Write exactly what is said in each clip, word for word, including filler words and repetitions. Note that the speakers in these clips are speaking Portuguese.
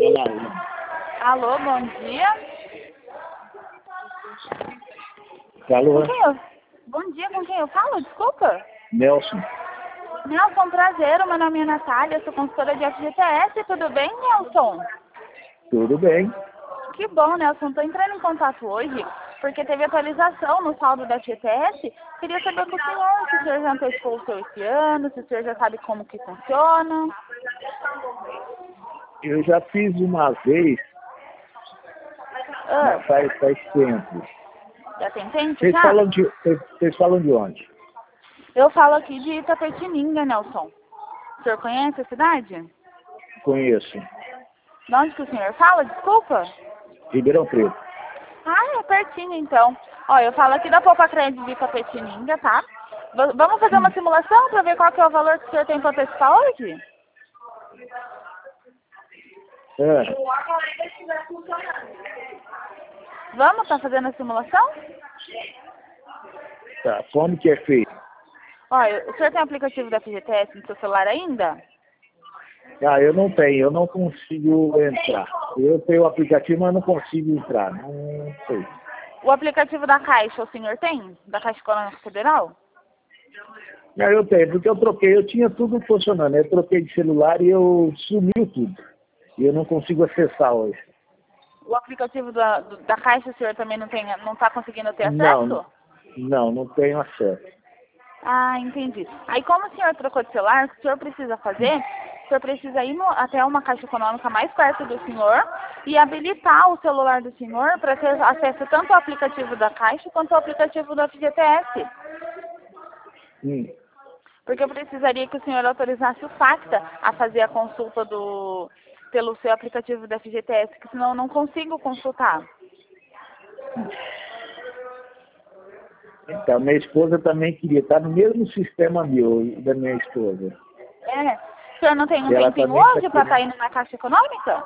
Alô, bom dia. Alô? Com quem eu... Bom dia, com quem eu falo? Desculpa. Nelson. Nelson, prazer. O meu nome é Natália, eu sou consultora de F G T S. Tudo bem, Nelson? Tudo bem? Que bom, Nelson. Estou entrando em contato hoje porque teve atualização no saldo da F G T S. Queria saber com o senhor se o senhor já antecipou o seu esse ano, se o senhor já sabe como que funciona. Eu já fiz uma vez, Ah, mas faz, faz tempo. já tem tempo Vocês já? falam de, vocês, vocês falam de onde? Eu falo aqui de Itapetininga, Nelson. O senhor conhece a cidade? Conheço. De onde que o senhor fala? Desculpa. Ribeirão Preto. Ah, é pertinho então. Ó, eu falo aqui da Poupa Crédito de Itapetininga, tá? V vamos fazer uma simulação para ver qual que é o valor que o senhor tem para antecipar hoje? É. Vamos, tá fazendo a simulação? Tá. Como que é feito? Olha, o senhor tem aplicativo da F G T S no seu celular ainda? Ah, eu não tenho, eu não consigo entrar. Eu tenho o aplicativo, mas não consigo entrar. Não sei. O aplicativo da Caixa, o senhor tem? Da Caixa Econômica Federal? Não, eu tenho, porque eu troquei, eu tinha tudo funcionando. Eu troquei de celular e eu sumiu tudo. E eu não consigo acessar hoje. O aplicativo da, do- da Caixa o senhor também não tem, não está conseguindo ter Não, acesso? não, não tenho acesso. Ah, entendi. Aí como o senhor trocou de celular, o que o senhor precisa fazer, o senhor precisa ir no- até uma Caixa Econômica mais perto do senhor e habilitar o celular do senhor para ter acesso tanto ao aplicativo da Caixa quanto ao aplicativo da F G T S. Hum. Porque eu precisaria que o senhor autorizasse o Facta a fazer a consulta do, pelo seu aplicativo da F G T S, que senão eu não consigo consultar. Então, minha esposa também queria estar no mesmo sistema meu, da minha esposa. É. O senhor não tem um E ela tempinho também tá hoje para estar querendo- indo na Caixa Econômica?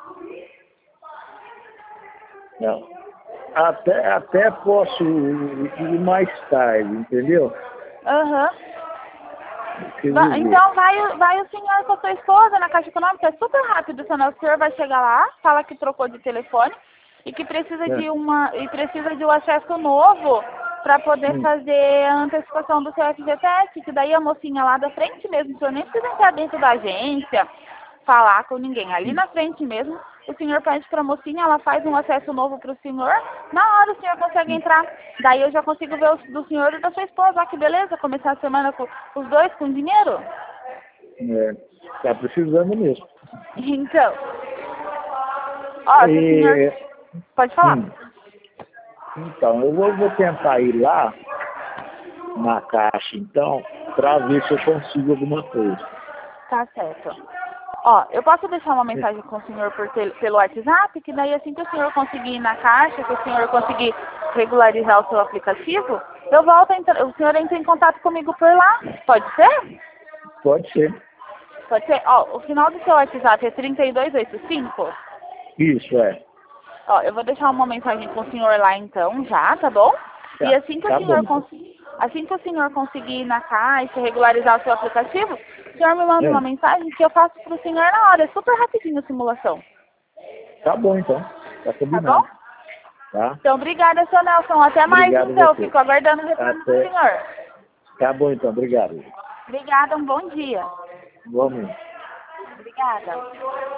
Não. Até, até posso ir mais tarde, entendeu? Aham. Quer Va- dizer, Então vai, vai o senhor com a sua esposa na Caixa Econômica, é super rápido, senão o senhor vai chegar lá, fala que trocou de telefone e que precisa é. de uma e precisa de um acesso novo para poder Hum. fazer a antecipação do seu F G T S, que daí a mocinha lá da frente mesmo, o senhor nem precisa entrar dentro da agência, falar com ninguém. Ali na frente mesmo, o senhor pede para a mocinha, ela faz um acesso novo para o senhor, na hora o senhor consegue entrar. Daí eu já consigo ver o do senhor e da sua esposa, ah, que beleza, começar a semana com os dois com dinheiro. É, tá precisando mesmo. Então, ó, se o senhor... E, Pode falar. hum, então, eu vou, vou tentar ir lá na caixa, então, para ver se eu consigo alguma coisa. Tá certo. Ó, eu posso deixar uma mensagem com o senhor por tel- pelo WhatsApp, que daí assim que o senhor conseguir ir na caixa, que o senhor conseguir regularizar o seu aplicativo, eu volto, a entrar- o senhor entra em contato comigo por lá. Pode ser? Pode ser. Pode ser. Ó, o final do seu WhatsApp é trinta e dois oitenta e cinco? Isso, é. Ó, eu vou deixar uma mensagem com o senhor lá então, já, tá bom? Tá, E assim que o tá senhor bom. conseguir, assim que o senhor conseguir ir na caixa, regularizar o seu aplicativo, o senhor me manda É. uma mensagem que eu faço pro senhor na hora. É super rapidinho a simulação. Tá bom, então. Tá Tá combinado. bom? Tá? Então, obrigada, seu Nelson. Até mais, Obrigado a então. você. Fico aguardando o retorno do Até. senhor. Tá bom, então. Obrigado. Obrigada, um bom dia. Igualmente. Obrigada.